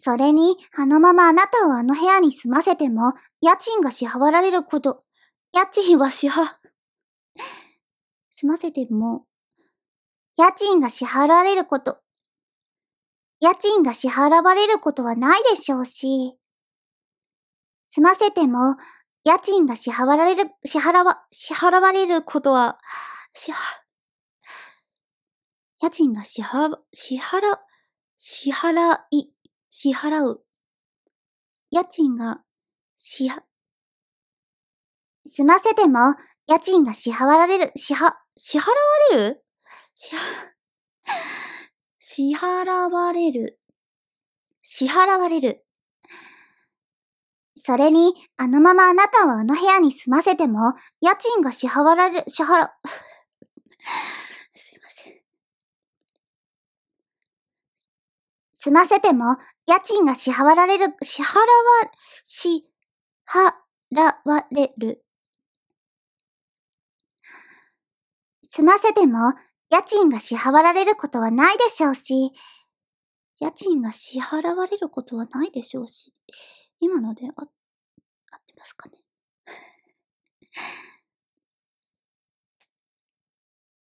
それに、あのままあなたをあの部屋に住ませても、家賃が支払われること、家賃は住ませても、家賃が支払われること、家賃が支払われることはないでしょうし、住ませても、家賃が支払われることは、家賃が支払う。家賃が、済ませても、家賃が支払われる、支払われる支払われる。それに、あのままあなたをあの部屋に住ませても、家賃がすいません。済ませても、家賃が支払われる。済ませても、家賃が支払われることはないでしょうし、今ので